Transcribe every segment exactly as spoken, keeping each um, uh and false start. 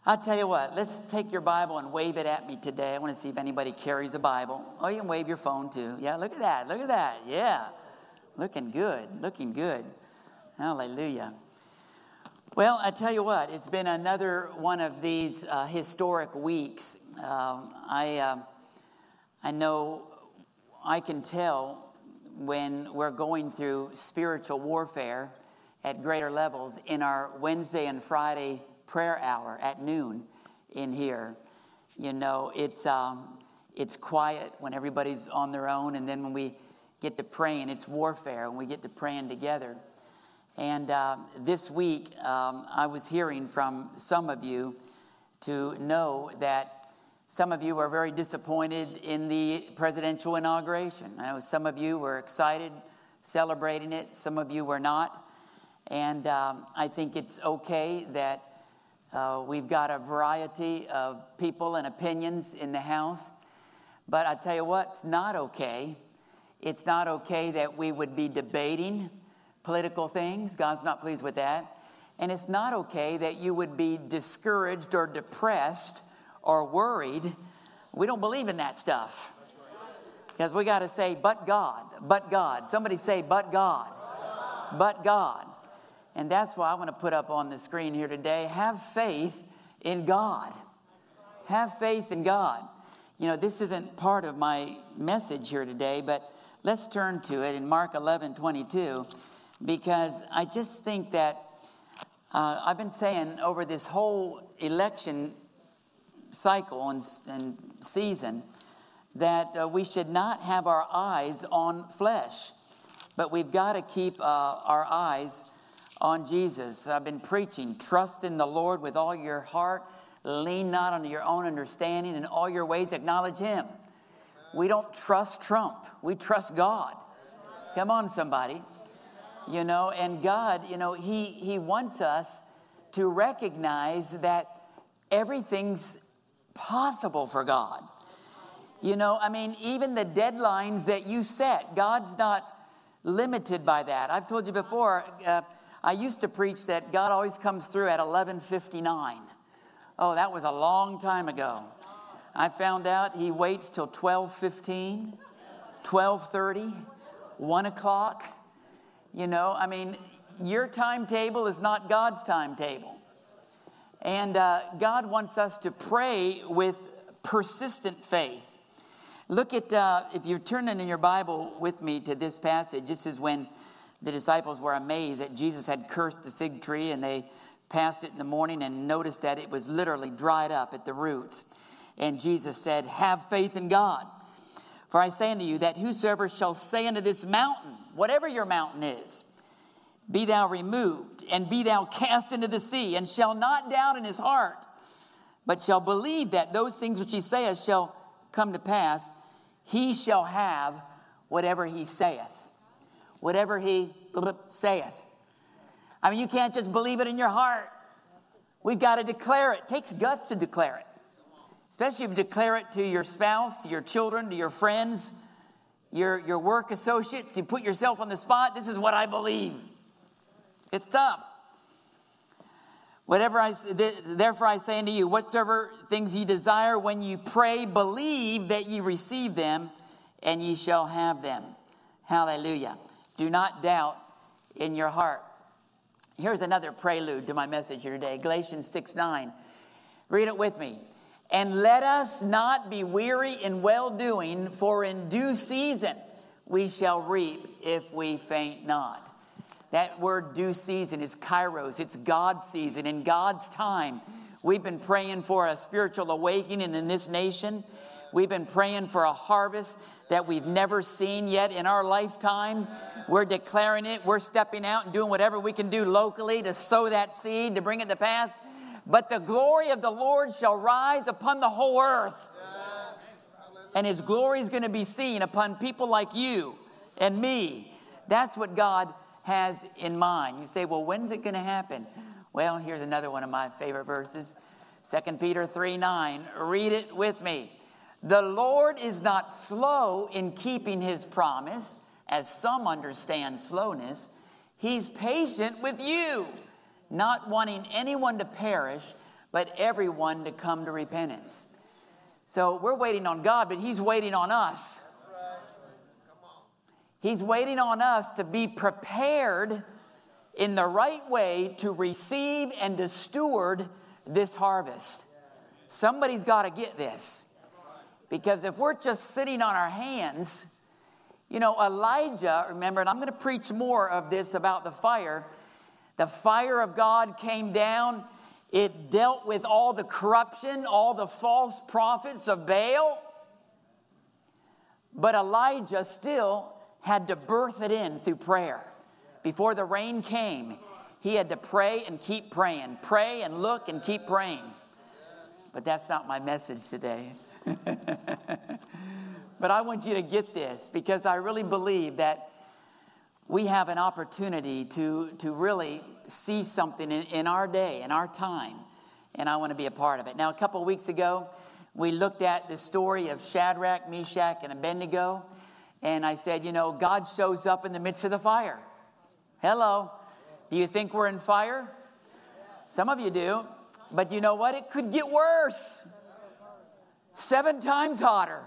I'll tell you what, let's take your Bible and wave it at me today. I want to see if anybody carries a Bible. Oh, you can wave your phone too. Yeah, look at that. Look at that. Yeah. Looking good. Looking good. Hallelujah. Well, I tell you what, it's been another one of these uh, historic weeks. Uh, I, uh, I know I can tell when we're going through spiritual warfare at greater levels in our Wednesday and Friday prayer hour at noon in here. You know, it's um, it's quiet when everybody's on their own, and then when we get to praying, it's warfare when we get to praying together. And uh, this week, um, I was hearing from some of you to know that some of you were very disappointed in the presidential inauguration. I know some of you were excited, celebrating it. Some of you were not. And um, I think it's okay that Uh, we've got a variety of people and opinions in the House. But I tell you what, it's not okay. It's not okay that we would be debating political things. God's not pleased with that. And it's not okay that you would be discouraged or depressed or worried. We don't believe in that stuff. Because we got to say, but God, but God. Somebody say, but God, but God. And that's why I want to put up on the screen here today, have faith in God. Have faith in God. You know, this isn't part of my message here today, but let's turn to it in Mark eleven twenty-two, because I just think that uh, I've been saying over this whole election cycle and, and season that uh, we should not have our eyes on flesh, but we've got to keep uh, our eyes on Jesus. I've been preaching, trust in the Lord with all your heart, lean not on your own understanding, in all your ways acknowledge Him. We don't trust Trump, we trust God. Come on, somebody. You know, and God, you know, He He wants us to recognize that everything's possible for God. You know, I mean, even the deadlines that you set, God's not limited by that. I've told you before, uh, I used to preach that God always comes through at eleven fifty-nine. Oh, that was a long time ago. I found out He waits till twelve fifteen, twelve thirty, one o'clock. You know, I mean, your timetable is not God's timetable. And uh, God wants us to pray with persistent faith. Look at, uh, if you're turning in your Bible with me to this passage, this is when the disciples were amazed that Jesus had cursed the fig tree, and they passed it in the morning and noticed that it was literally dried up at the roots. And Jesus said, have faith in God. For I say unto you that whosoever shall say unto this mountain, whatever your mountain is, be thou removed, and be thou cast into the sea, and shall not doubt in his heart, but shall believe that those things which he saith shall come to pass, he shall have whatever he saith. Whatever he saith. I mean, you can't just believe it in your heart. We've got to declare it. It takes guts to declare it. Especially if you declare it to your spouse, to your children, to your friends, your, your work associates. You put yourself on the spot. This is what I believe. It's tough. Whatever I, therefore I say unto you, whatsoever things ye desire, when ye pray, believe that ye receive them, and ye shall have them. Hallelujah. Do not doubt in your heart. Here's another prelude to my message here today. Galatians six nine. Read it with me. And let us not be weary in well-doing, for in due season we shall reap if we faint not. That word due season is kairos. It's God's season. In God's time, we've been praying for a spiritual awakening in this nation. We've been praying for a harvest that we've never seen yet in our lifetime. We're declaring it. We're stepping out and doing whatever we can do locally to sow that seed, to bring it to pass. But the glory of the Lord shall rise upon the whole earth. And His glory is going to be seen upon people like you and me. That's what God has in mind. You say, well, when's it going to happen? Well, here's another one of my favorite verses. Second Peter three nine. Read it with me. The Lord is not slow in keeping His promise, as some understand slowness. He's patient with you, not wanting anyone to perish, but everyone to come to repentance. So we're waiting on God, but he's waiting on us. He's waiting on us to be prepared in the right way to receive and to steward this harvest. Somebody's got to get this. Because if we're just sitting on our hands, you know, Elijah, remember, and I'm going to preach more of this about the fire. The fire of God came down. It dealt with all the corruption, all the false prophets of Baal. But Elijah still had to birth it in through prayer. Before the rain came, he had to pray and keep praying. Pray and look and keep praying. But that's not my message today. But I want you to get this, because I really believe that we have an opportunity to, to really see something in, in our day, in our time. And I want to be a part of it. Now, a couple of weeks ago, we looked at the story of Shadrach, Meshach, and Abednego. And I said, you know, God shows up in the midst of the fire. Hello. Do you think we're in fire? Some of you do. But you know what? It could get worse. Seven times hotter.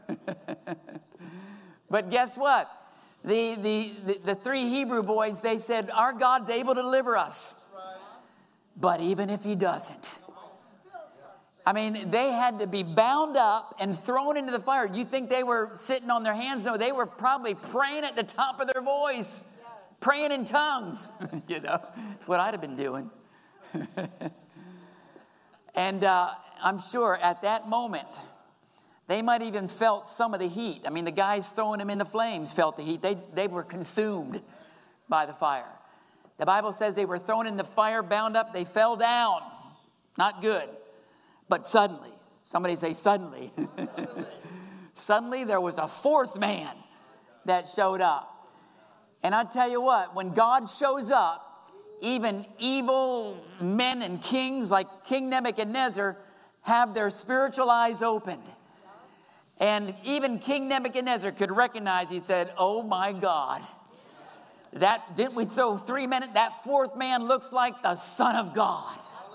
But guess what? The, the, the, the three Hebrew boys, they said, our God's able to deliver us. But even if he doesn't. I mean, they had to be bound up and thrown into the fire. You think they were sitting on their hands? No, they were probably praying at the top of their voice. Praying in tongues. You know, that's what I'd have been doing. And uh, I'm sure at that moment, they might even felt some of the heat. I mean, the guys throwing them in the flames felt the heat. They, they were consumed by the fire. The Bible says they were thrown in the fire, bound up. They fell down. Not good. But suddenly, somebody say suddenly. Suddenly there was a fourth man that showed up. And I tell you what, when God shows up, even evil men and kings like King Nebuchadnezzar have their spiritual eyes opened. And even King Nebuchadnezzar could recognize, he said, oh my God, that didn't we throw three minutes? That fourth man looks like the Son of God.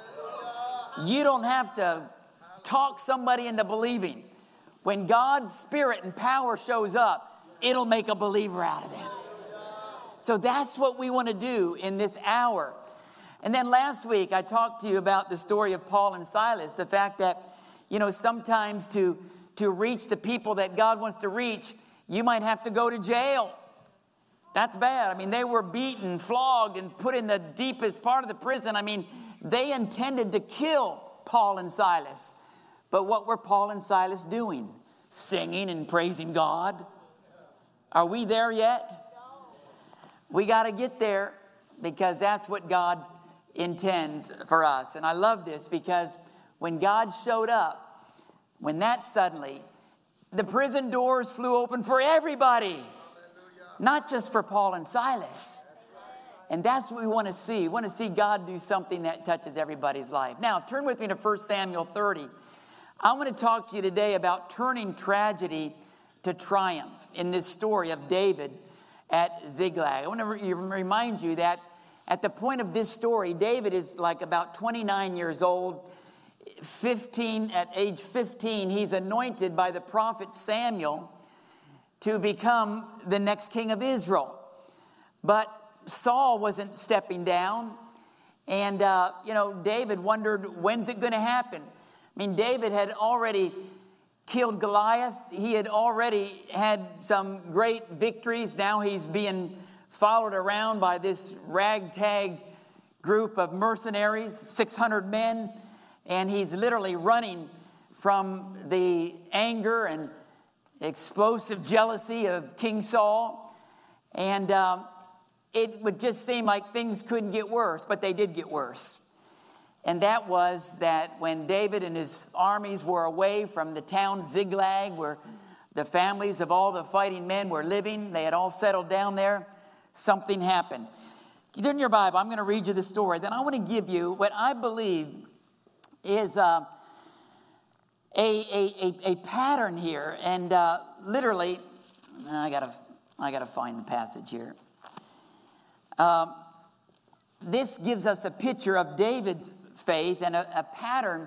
You don't have to talk somebody into believing. When God's Spirit and power shows up, it'll make a believer out of them. So that's what we want to do in this hour. And then last week, I talked to you about the story of Paul and Silas. The fact that, you know, sometimes to, to reach the people that God wants to reach, you might have to go to jail. That's bad. I mean, they were beaten, flogged, and put in the deepest part of the prison. I mean, they intended to kill Paul and Silas. But what were Paul and Silas doing? Singing and praising God. Are we there yet? We got to get there, because that's what God intends for us. And I love this, because when God showed up, when that suddenly, the prison doors flew open for everybody. Not just for Paul and Silas. And that's what we want to see. We want to see God do something that touches everybody's life. Now, turn with me to First Samuel thirty. I want to talk to you today about turning tragedy to triumph in this story of David at Ziklag. I want to re- remind you that at the point of this story, David is like about twenty-nine years old. fifteen, at age fifteen, he's anointed by the prophet Samuel to become the next king of Israel. But Saul wasn't stepping down. And, uh, you know, David wondered, when's it going to happen? I mean, David had already killed Goliath. He had already had some great victories. Now he's being followed around by this ragtag group of mercenaries, six hundred men. And he's literally running from the anger and explosive jealousy of King Saul. And um, it would just seem like things couldn't get worse, but they did get worse. And that was that when David and his armies were away from the town Ziklag, where the families of all the fighting men were living, they had all settled down there, something happened. In your Bible, I'm going to read you the story. Then I want to give you what I believe is uh, a, a, a, a pattern here. And uh, literally, I got to I got to find the passage here. Um, this gives us a picture of David's faith and a, a pattern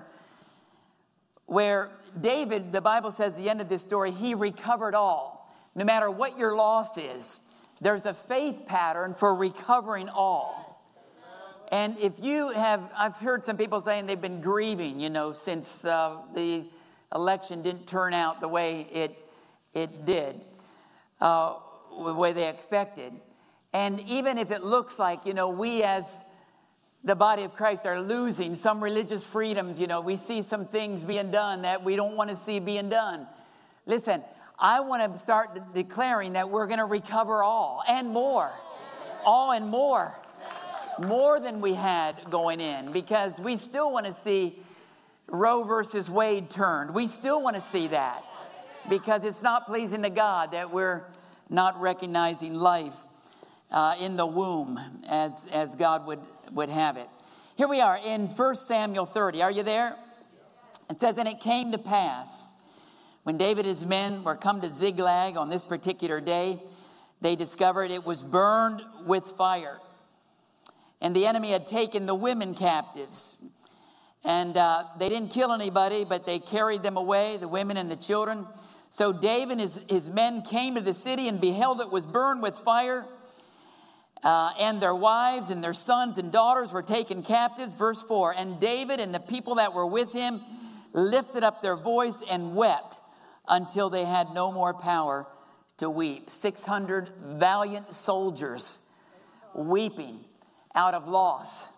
where David, the Bible says at the end of this story, he recovered all. No matter what your loss is, there's a faith pattern for recovering all. And if you have, I've heard some people saying they've been grieving, you know, since uh, the election didn't turn out the way it it did, uh, the way they expected. And even if it looks like, you know, we as the body of Christ are losing some religious freedoms, you know, we see some things being done that we don't want to see being done. Listen, I want to start de- declaring that we're going to recover all and more, all and more, more than we had going in, because we still want to see Roe versus Wade turned. We still want to see that, because it's not pleasing to God that we're not recognizing life uh, in the womb as, as God would, would have it. Here we are in First Samuel thirty. Are you there? It says, and it came to pass, when David and his men were come to Ziklag on this particular day, they discovered it was burned with fire. And the enemy had taken the women captives. And uh, they didn't kill anybody, but they carried them away, the women and the children. So David and his, his men came to the city and beheld it was burned with fire. Uh, and their wives and their sons and daughters were taken captives. Verse four, and David and the people that were with him lifted up their voice and wept until they had no more power to weep. six hundred valiant soldiers weeping out of loss.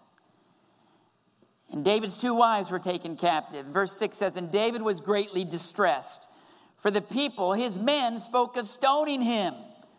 And David's two wives were taken captive. Verse six says, and David was greatly distressed, for the people, his men, spoke of stoning him,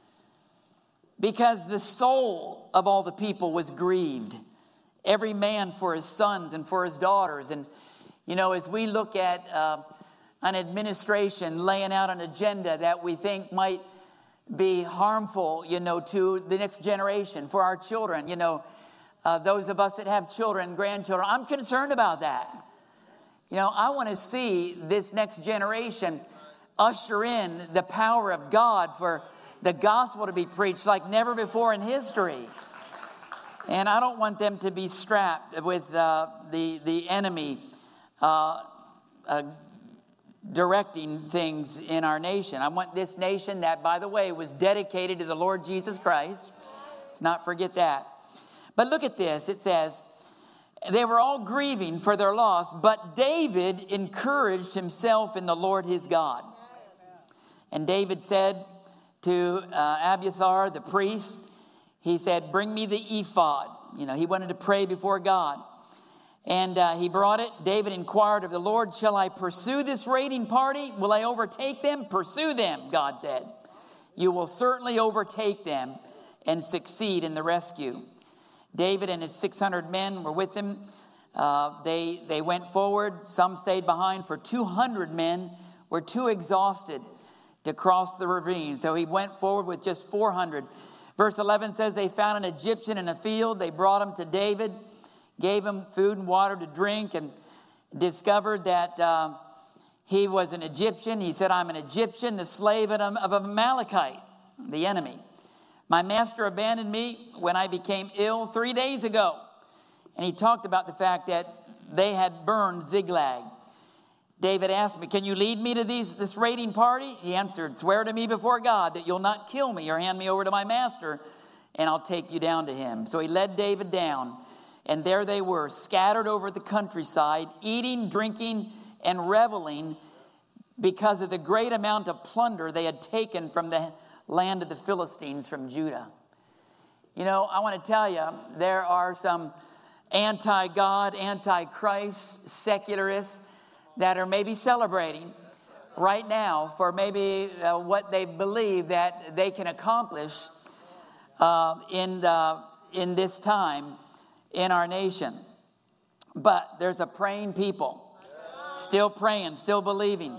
because the soul of all the people was grieved, every man for his sons and for his daughters. And, you know, as we look at uh, an administration laying out an agenda that we think might be harmful, you know, to the next generation, for our children, you know, Uh, those of us that have children, grandchildren, I'm concerned about that. You know, I want to see this next generation usher in the power of God for the gospel to be preached like never before in history. And I don't want them to be strapped with uh, the, the enemy uh, uh, directing things in our nation. I want this nation that, by the way, was dedicated to the Lord Jesus Christ. Let's not forget that. But look at this. It says, they were all grieving for their loss, but David encouraged himself in the Lord his God. And David said to uh, Abiathar, the priest, he said, bring me the ephod. You know, he wanted to pray before God. And uh, he brought it. David inquired of the Lord, shall I pursue this raiding party? Will I overtake them? Pursue them, God said. You will certainly overtake them and succeed in the rescue. David and his six hundred men were with him. Uh, they, they went forward. Some stayed behind, for two hundred men were too exhausted to cross the ravine. So he went forward with just four hundred. Verse eleven says they found an Egyptian in a field. They brought him to David, gave him food and water to drink, and discovered that uh, he was an Egyptian. He said, I'm an Egyptian, the slave of an Amalekite, the enemy. My master abandoned me when I became ill three days ago. And he talked about the fact that they had burned Ziklag. David asked me, can you lead me to these, this raiding party? He answered, swear to me before God that you'll not kill me or hand me over to my master, and I'll take you down to him. So he led David down, and there they were, scattered over the countryside, eating, drinking, and reveling because of the great amount of plunder they had taken from the land of the Philistines from Judah. You know, I want to tell you, there are some anti-God, anti-Christ, secularists that are maybe celebrating right now for maybe uh, what they believe that they can accomplish uh, in, the, in this time in our nation. But there's a praying people, still praying, still believing.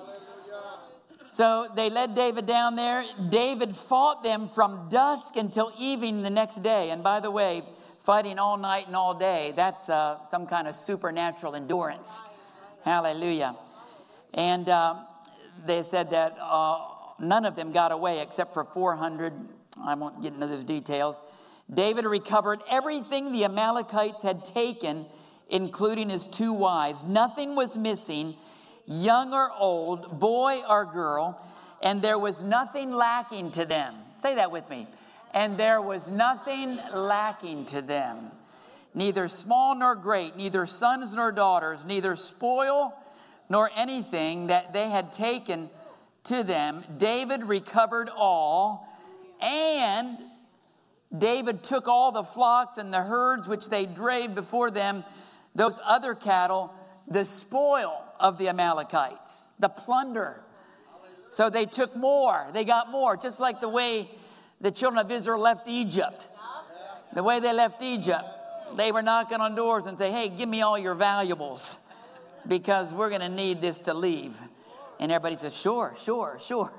So they led David down there. David fought them from dusk until evening the next day. And by the way, fighting all night and all day, that's uh, some kind of supernatural endurance. Hallelujah. And uh, they said that uh, none of them got away except for four hundred. I won't get into those details. David recovered everything the Amalekites had taken including his two wives. Nothing was missing, young or old, boy or girl, and there was nothing lacking to them. Say that with me. And there was nothing lacking to them. Neither small nor great, neither sons nor daughters, neither spoil nor anything that they had taken to them. David recovered all, and David took all the flocks and the herds which they drave before them, those other cattle, the spoil of the Amalekites, the plunder. So they took more, they got more, just like the way the children of Israel left Egypt. The way they left Egypt, they were knocking on doors and say, hey, give me all your valuables because we're going to need this to leave. And everybody says, sure, sure, sure.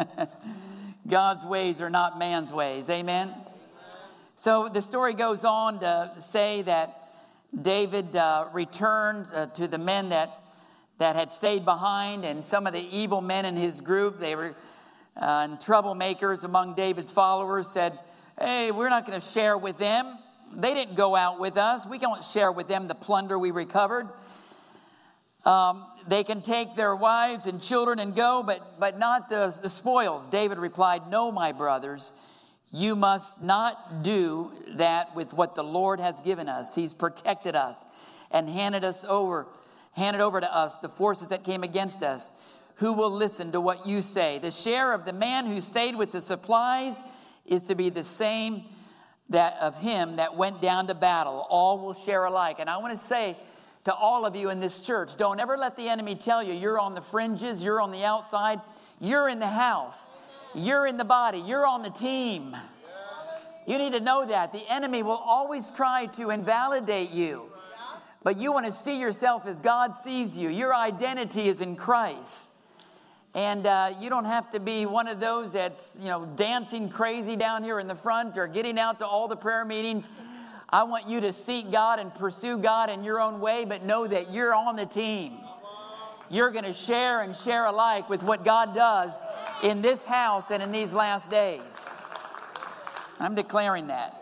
God's ways are not man's ways. Amen. So the story goes on to say that David uh, returned uh, to the men that, that had stayed behind, and some of the evil men in his group, they were uh, and troublemakers among David's followers, said, hey, we're not going to share with them. They didn't go out with us. We don't share with them the plunder we recovered. Um, they can take their wives and children and go, but, but not the, the spoils. David replied, no, my brothers, you must not do that with what the Lord has given us. He's protected us and handed us over, handed over to us the forces that came against us. Who will listen to what you say? The share of the man who stayed with the supplies is to be the same that of him that went down to battle. All will share alike. And I want to say to all of you in this church, don't ever let the enemy tell you you're on the fringes, you're on the outside. You're in the house. You're in the body. You're on the team. You need to know that. The enemy will always try to invalidate you. But you want to see yourself as God sees you. Your identity is in Christ. And uh, you don't have to be one of those that's, you know, dancing crazy down here in the front or getting out to all the prayer meetings. I want you to seek God and pursue God in your own way, but know that you're on the team. You're going to share and share alike with what God does in this house and in these last days. I'm declaring that.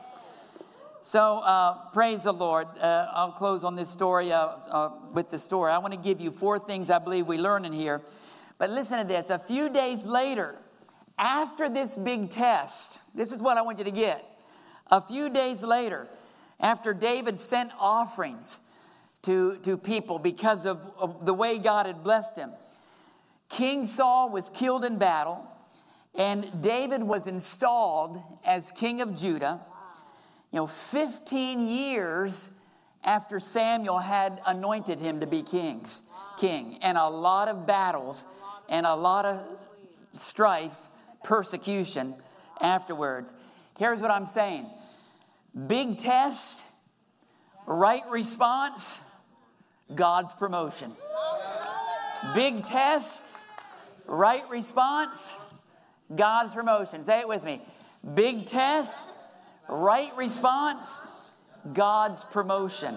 So uh, praise the Lord. Uh, I'll close on this story uh, uh, with the story. I want to give you four things I believe we learn in here. But listen to this. A few days later, after this big test, this is what I want you to get. A few days later, after David sent offerings to, to people because of, of the way God had blessed him, King Saul was killed in battle, and David was installed as king of Judah. You know, fifteen years after Samuel had anointed him to be king's king, and a lot of battles and a lot of strife, persecution afterwards. Here's what I'm saying. Big test, right response, God's promotion. Big test, right response, God's promotion. Say it with me. Big test, right response, God's promotion.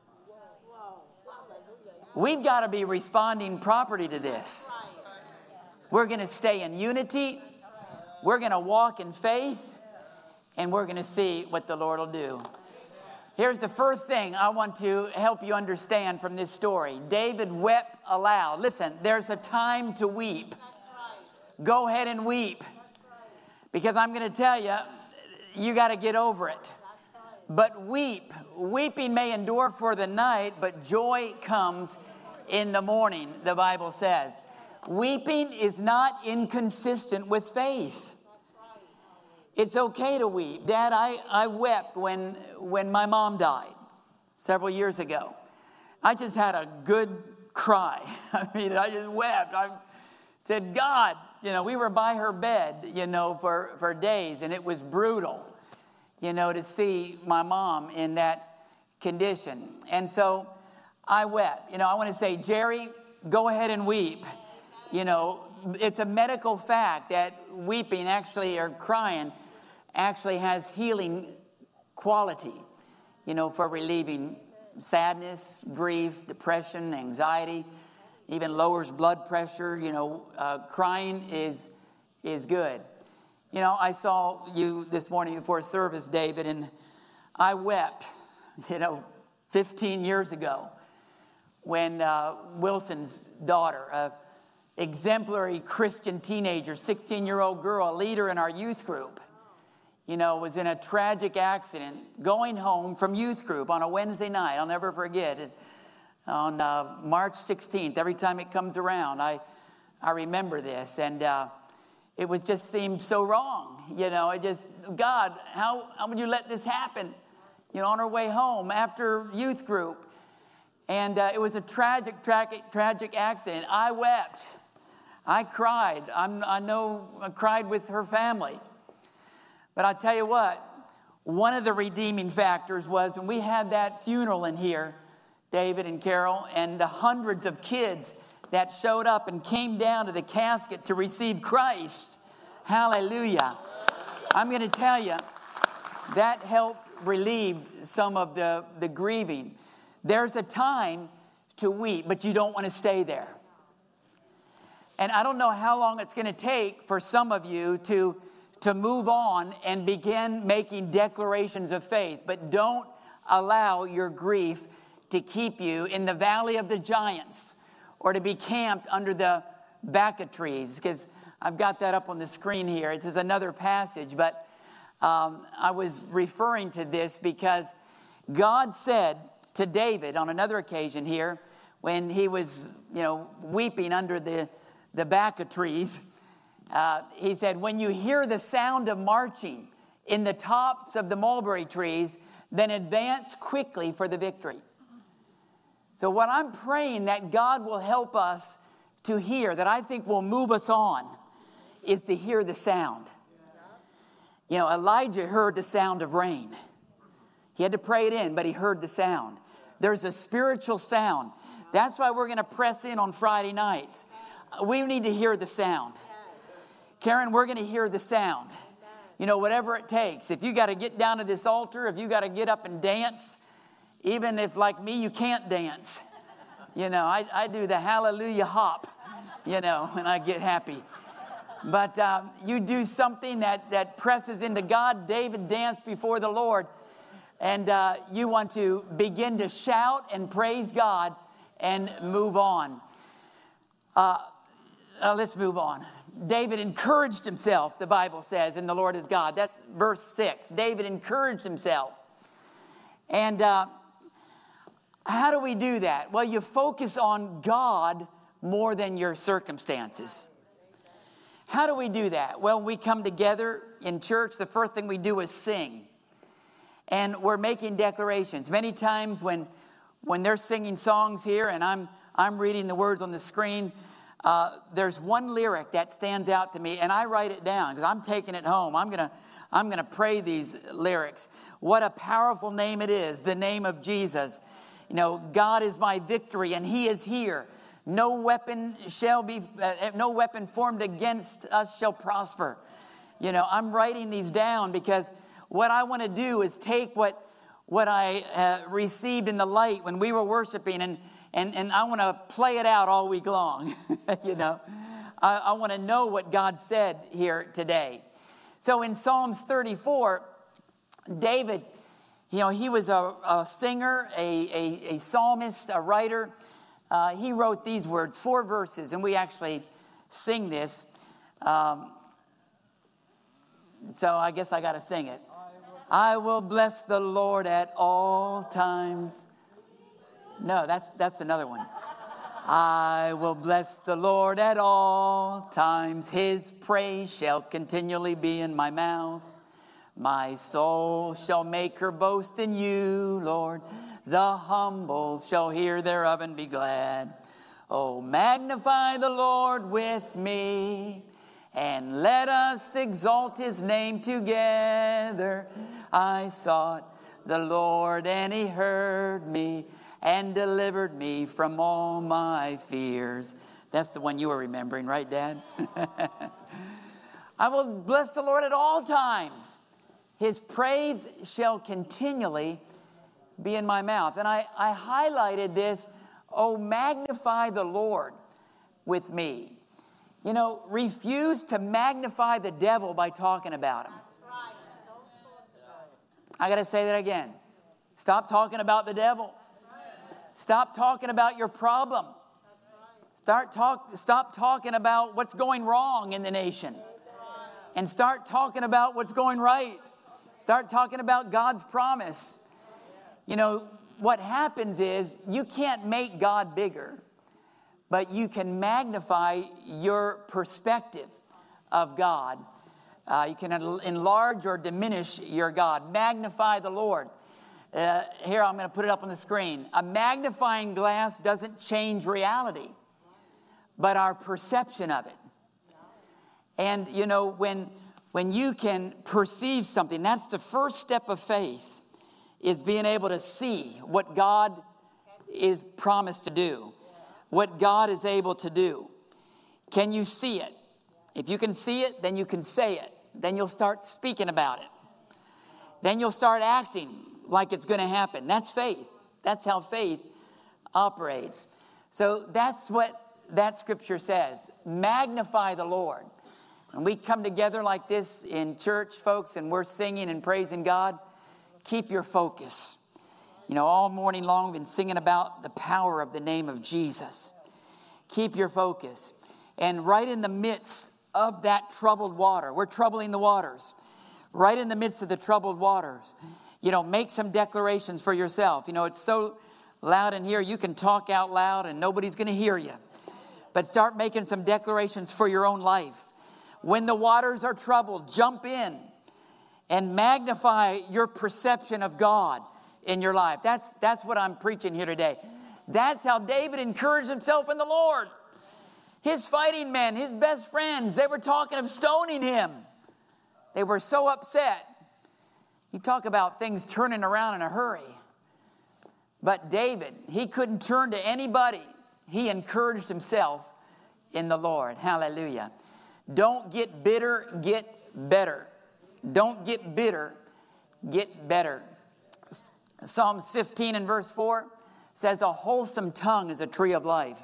We've got to be responding properly to this. We're going to stay in unity. We're going to walk in faith. And we're going to see what the Lord will do. Here's the first thing I want to help you understand from this story. David wept aloud. Listen, there's a time to weep. Go ahead and weep. Because I'm going to tell you, you got to get over it. But weep. Weeping may endure for the night, but joy comes in the morning, the Bible says. Weeping is not inconsistent with faith. It's okay to weep. Dad, I, I wept when, when my mom died several years ago. I just had a good cry. I mean, I just wept. I said, God, you know, we were by her bed, you know, for, for days, and it was brutal, you know, to see my mom in that condition. And so I wept. You know, I want to say, Jerry, go ahead and weep. You know, it's a medical fact that weeping actually, or crying, actually has healing quality, you know, for relieving sadness, grief, depression, anxiety, even lowers blood pressure. You know, uh, crying is is good. You know, I saw you this morning before service, David, and I wept, you know, fifteen years ago when uh, Wilson's daughter, a exemplary Christian teenager, sixteen-year-old girl, a leader in our youth group, you know, was in a tragic accident going home from youth group on a Wednesday night. I'll never forget it. On uh, March sixteenth, every time it comes around, I I remember this. And uh, it was just seemed so wrong. You know, it just, God, how, how would you let this happen? You know, on our way home after youth group. And uh, it was a tragic, tragic, tragic accident. I wept. I cried. I'm, I know I cried with her family. But I tell you what, one of the redeeming factors was when we had that funeral in here, David and Carol, and the hundreds of kids that showed up and came down to the casket to receive Christ. Hallelujah. I'm going to tell you, that helped relieve some of the, the grieving. There's a time to weep, but you don't want to stay there. And I don't know how long it's going to take for some of you to, to move on and begin making declarations of faith. But don't allow your grief to keep you in the valley of the giants or to be camped under the back of trees. Because I've got that up on the screen here. It is another passage, but um, I was referring to this because God said to David on another occasion here, when he was, you know, weeping under the, the back of trees, uh, he said, when you hear the sound of marching in the tops of the mulberry trees, then advance quickly for the victory. So what I'm praying that God will help us to hear, that I think will move us on, is to hear the sound. You know, Elijah heard the sound of rain. He had to pray it in, but he heard the sound. There's a spiritual sound. That's why we're going to press in on Friday nights. We need to hear the sound. Karen, we're going to hear the sound. You know, whatever it takes. If you got to get down to this altar, if you got to get up and dance, even if, like me, you can't dance. You know, I, I do the hallelujah hop, you know, when I get happy. But um, you do something that, that presses into God. David danced before the Lord. And uh, you want to begin to shout and praise God and move on. Uh, uh, let's move on. David encouraged himself, the Bible says, and the Lord is God. That's verse six. David encouraged himself. And uh, how do we do that? Well, you focus on God more than your circumstances. How do we do that? Well, we come together in church. The first thing we do is sing. And we're making declarations. Many times when, when they're singing songs here and I'm, I'm reading the words on the screen, uh, there's one lyric that stands out to me, and I write it down because I'm taking it home. I'm going to I'm going to pray these lyrics. What a powerful name it is, the name of Jesus. You know, God is my victory, and He is here. No weapon shall be, uh, no weapon formed against us shall prosper. You know, I'm writing these down because what I want to do is take what what I uh, received in the light when we were worshiping, and and and I want to play it out all week long. You know, I, I want to know what God said here today. So in Psalms thirty-four, David, you know, he was a, a singer, a, a, a psalmist, a writer. Uh, he wrote these words, four verses, and we actually sing this. Um, so I guess I got to sing it. I will bless the Lord at all times. No, that's that's another one. I will bless the Lord at all times. His praise shall continually be in my mouth. My soul shall make her boast in you, Lord. The humble shall hear thereof and be glad. Oh, magnify the Lord with me, and let us exalt His name together. I sought the Lord, and He heard me, and delivered me from all my fears. That's the one you were remembering, right, Dad? I will bless the Lord at all times. His praise shall continually be in my mouth. And I, I highlighted this, oh, magnify the Lord with me. You know, refuse to magnify the devil by talking about him. That's right. Don't talk about it. I got to say that again. Stop talking about the devil. Stop talking about your problem. Start talk, stop talking about what's going wrong in the nation. And start talking about what's going right. Start talking about God's promise. You know, what happens is you can't make God bigger, but you can magnify your perspective of God. Uh, you can enlarge or diminish your God. Magnify the Lord. Uh, here, I'm going to put it up on the screen. A magnifying glass doesn't change reality, but our perception of it. And, you know, when, when you can perceive something, that's the first step of faith, is being able to see what God is promised to do, what God is able to do. Can you see it? If you can see it, then you can say it. Then you'll start speaking about it. Then you'll start acting like it's going to happen. That's faith. That's how faith operates. So that's what that scripture says. Magnify the Lord. When we come together like this in church, folks, and we're singing and praising God, keep your focus. You know, all morning long we've been singing about the power of the name of Jesus. Keep your focus. And right in the midst of that troubled water, we're troubling the waters. Right in the midst of the troubled waters, you know, make some declarations for yourself. You know, it's so loud in here, you can talk out loud and nobody's going to hear you. But start making some declarations for your own life. When the waters are troubled, jump in and magnify your perception of God in your life. That's, that's what I'm preaching here today. That's how David encouraged himself in the Lord. His fighting men, his best friends, they were talking of stoning him. They were so upset. You talk about things turning around in a hurry. But David, he couldn't turn to anybody. He encouraged himself in the Lord. Hallelujah. Don't get bitter, get better. Don't get bitter, get better. Psalms fifteen and verse four says, a wholesome tongue is a tree of life.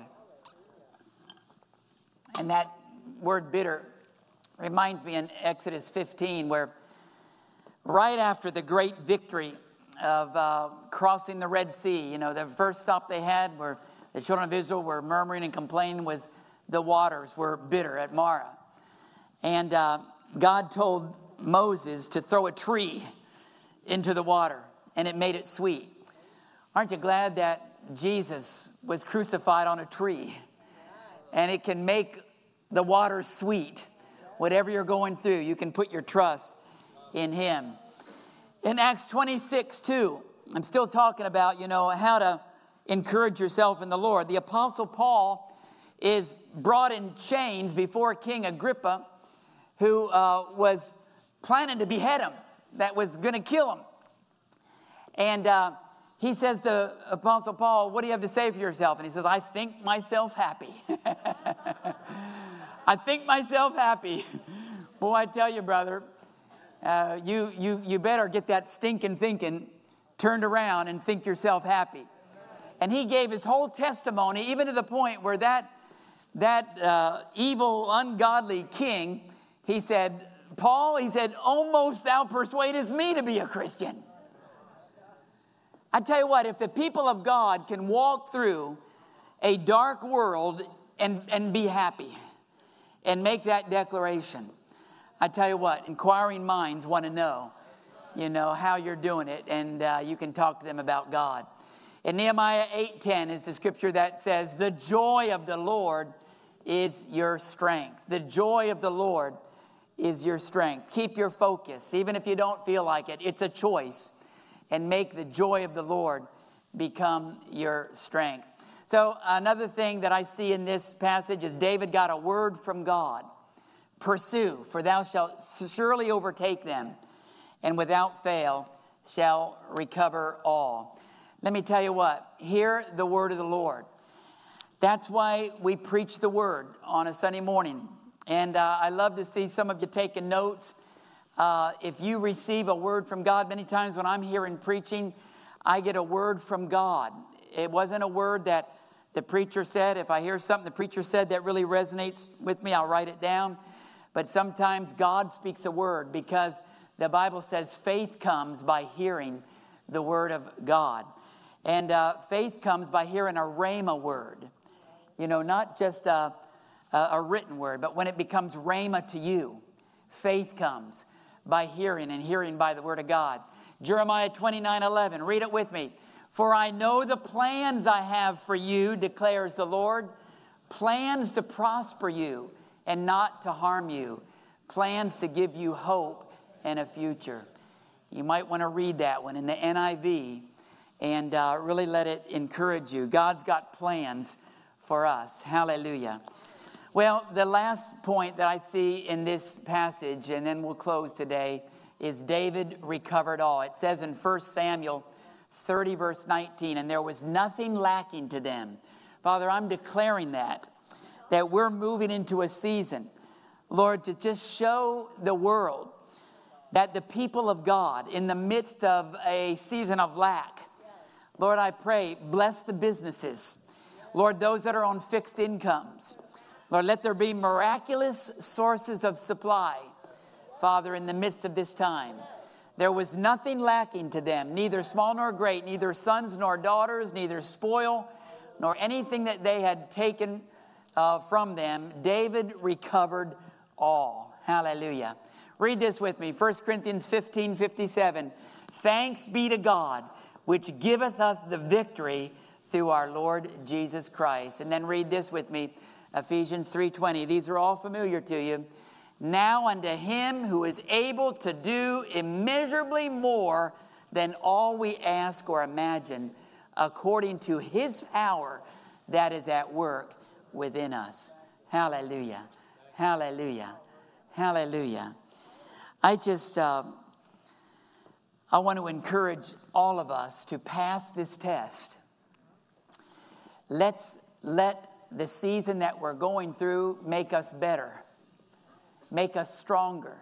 And that word bitter reminds me in Exodus fifteen, where right after the great victory of uh, crossing the Red Sea, you know, the first stop they had where the children of Israel were murmuring and complaining was the waters were bitter at Marah. And uh, God told Moses to throw a tree into the water, and it made it sweet. Aren't you glad that Jesus was crucified on a tree? And it can make the water sweet. Whatever you're going through, you can put your trust in him. In Acts twenty-six, two, I'm still talking about, you know, how to encourage yourself in the Lord. The Apostle Paul is brought in chains before King Agrippa, who uh, was planning to behead him, that was going to kill him. And uh, he says to Apostle Paul, what do you have to say for yourself? And he says, I think myself happy. I think myself happy. Boy, I tell you, brother, uh, you, you, you better get that stinking thinking turned around and think yourself happy. And he gave his whole testimony, even to the point where that, that uh, evil, ungodly king, he said, Paul, he said, almost thou persuadest me to be a Christian. I tell you what, if the people of God can walk through a dark world and, and be happy and make that declaration, I tell you what, inquiring minds want to know, you know, how you're doing it, and uh, you can talk to them about God. In Nehemiah eight ten is the scripture that says, the joy of the Lord is your strength. The joy of the Lord is your strength. Keep your focus, even if you don't feel like it. It's a choice. And make the joy of the Lord become your strength. So another thing that I see in this passage is David got a word from God. Pursue, for thou shalt surely overtake them, and without fail shall recover all. Let me tell you what, hear the word of the Lord. That's why we preach the word on a Sunday morning. And uh, I love to see some of you taking notes. Uh, if you receive a word from God, many times when I'm here in preaching, I get a word from God. It wasn't a word that the preacher said. If I hear something the preacher said that really resonates with me, I'll write it down. But sometimes God speaks a word, because the Bible says faith comes by hearing the word of God. And uh, faith comes by hearing a rhema word. You know, not just a, a, a written word, but when it becomes rhema to you, faith comes by hearing, and hearing by the word of God. Jeremiah twenty-nine eleven, read it with me. For I know the plans I have for you, declares the Lord. Plans to prosper you and not to harm you. Plans to give you hope and a future. You might want to read that one in the N I V and uh, really let it encourage you. God's got plans for us. Hallelujah. Well, the last point that I see in this passage, and then we'll close today, is David recovered all. It says in First Samuel thirty, verse nineteen, and there was nothing lacking to them. Father, I'm declaring that, that we're moving into a season, Lord, to just show the world that the people of God, in the midst of a season of lack, Lord, I pray, bless the businesses. Lord, those that are on fixed incomes. Lord, let there be miraculous sources of supply, Father, in the midst of this time. There was nothing lacking to them, neither small nor great, neither sons nor daughters, neither spoil, nor anything that they had taken uh, from them. David recovered all. Hallelujah. Read this with me. First Corinthians fifteen fifty-seven. Thanks be to God, which giveth us the victory through our Lord Jesus Christ. And then read this with me. Ephesians three twenty. These are all familiar to you. Now unto him who is able to do immeasurably more than all we ask or imagine, according to his power that is at work within us. Hallelujah. Hallelujah. Hallelujah. I just, uh, I want to encourage all of us to pass this test. Let's let the season that we're going through make us better. Make us stronger.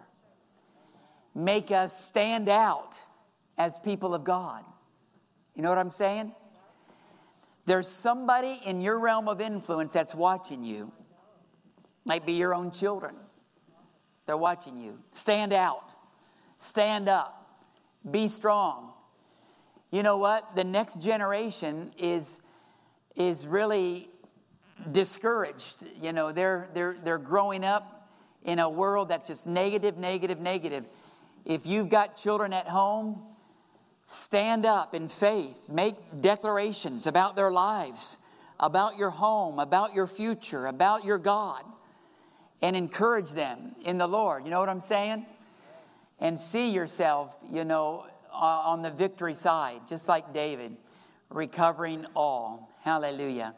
Make us stand out as people of God. You know what I'm saying? There's somebody in your realm of influence that's watching you. Might be your own children. They're watching you. Stand out. Stand up. Be strong. You know what? The next generation is, is really discouraged. You know, they're, they're, they're growing up in a world that's just negative, negative, negative. If you've got children at home, stand up in faith. Make declarations about their lives, about your home, about your future, about your God, and encourage them in the Lord. You know what I'm saying? And see yourself, you know, on the victory side, just like David, recovering all. Hallelujah.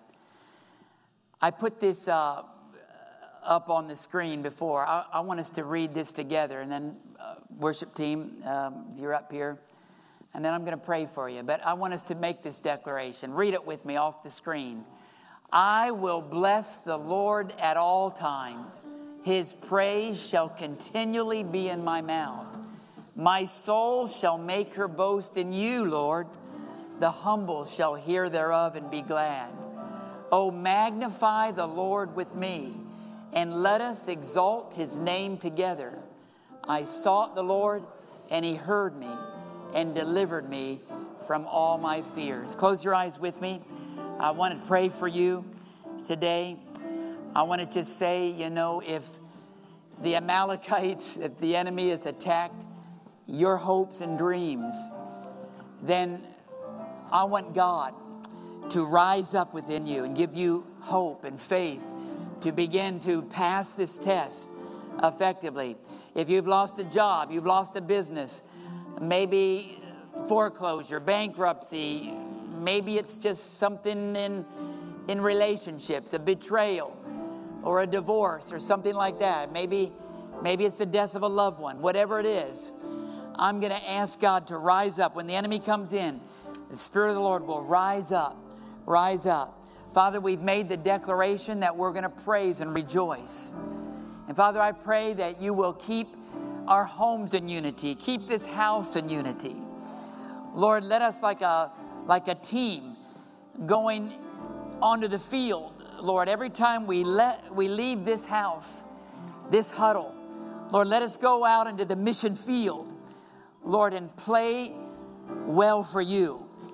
I put this uh, up on the screen before. I, I want us to read this together, and then uh, worship team, um, if you're up here, and then I'm going to pray for you. But I want us to make this declaration. Read it with me off the screen. I will bless the Lord at all times. His praise shall continually be in my mouth. My soul shall make her boast in you, Lord. The humble shall hear thereof and be glad. Oh, magnify the Lord with me, and let us exalt his name together. I sought the Lord, and he heard me and delivered me from all my fears. Close your eyes with me. I want to pray for you today. I want to just say, you know, if the Amalekites, if the enemy has attacked your hopes and dreams, then I want God to rise up within you and give you hope and faith to begin to pass this test effectively. If you've lost a job, you've lost a business, maybe foreclosure, bankruptcy, maybe it's just something in, in relationships, a betrayal or a divorce or something like that. Maybe, maybe it's the death of a loved one. Whatever it is, I'm going to ask God to rise up. When the enemy comes in, the Spirit of the Lord will rise up, rise up. Father, we've made the declaration that we're going to praise and rejoice. And Father, I pray that you will keep our homes in unity, keep this house in unity. Lord, let us like a, like a team going onto the field. Lord, every time we let we leave this house, this huddle, Lord, let us go out into the mission field, Lord, and play well for you.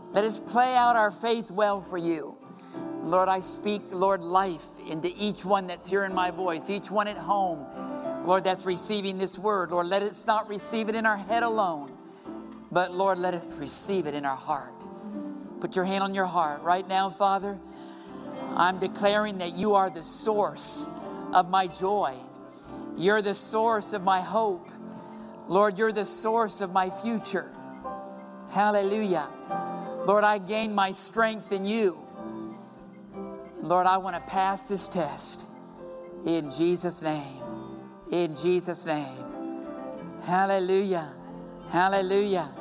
Let us play out our faith well for you. Lord, I speak, Lord, life into each one that's hearing my voice, each one at home, Lord, that's receiving this word. Lord, let us not receive it in our head alone, but Lord, let us receive it in our heart. Put your hand on your heart right now, Father. I'm declaring that you are the source of my joy. You're the source of my hope. Lord, you're the source of my future. Hallelujah. Lord, I gain my strength in you. Lord, I want to pass this test in Jesus' name. In Jesus' name. Hallelujah. Hallelujah.